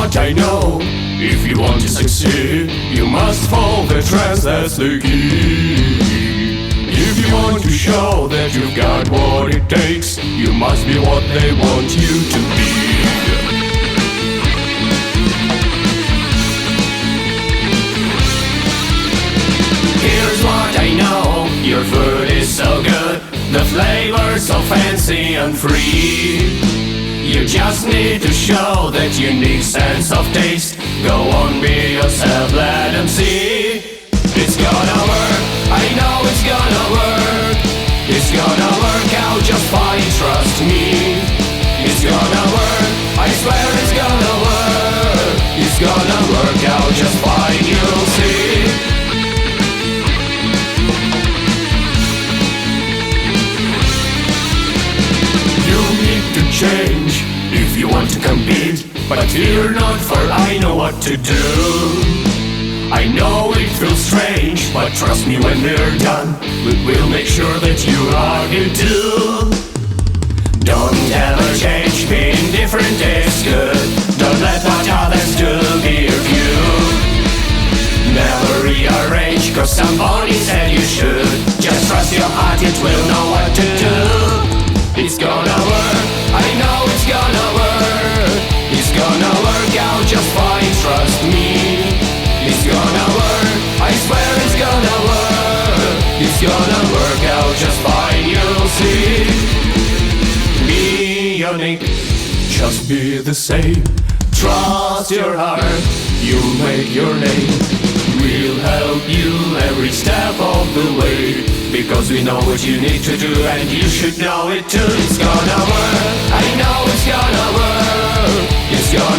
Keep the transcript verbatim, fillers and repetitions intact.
what I know. If you want to succeed, you must follow the trends, that's the key. If you want to show that you've got what it takes, you must be what they want you to be. Here's what I know, your food is so good, the flavor's so fancy and free. You just need to show that unique sense of taste. Go on, be yourself, let them see. It's gonna work, I know it's gonna work. It's gonna work out just fine, trust me. It's gonna work, I swear it's gonna work. It's gonna work out just fine, you'll see. You need to change if you want to compete, but fear not, for I know what to do. I know it feels strange, but trust me when we're done, we will make sure that you are good too. Don't ever change, being different is good. Don't let what others do be your view. Never rearrange, cause somebody said you should. Just trust your heart, it will know what to do. It's gonna work, I know it's gonna work. It's gonna work out just fine, trust me. It's gonna work, I swear it's gonna work. It's gonna work out just fine, you'll see. Be unique, just be the same. Trust your heart, you'll make your name. We'll help you every step of the way, because we know what you need to do and you should know it too. It's gonna work, I know it's gonna work. It's gonna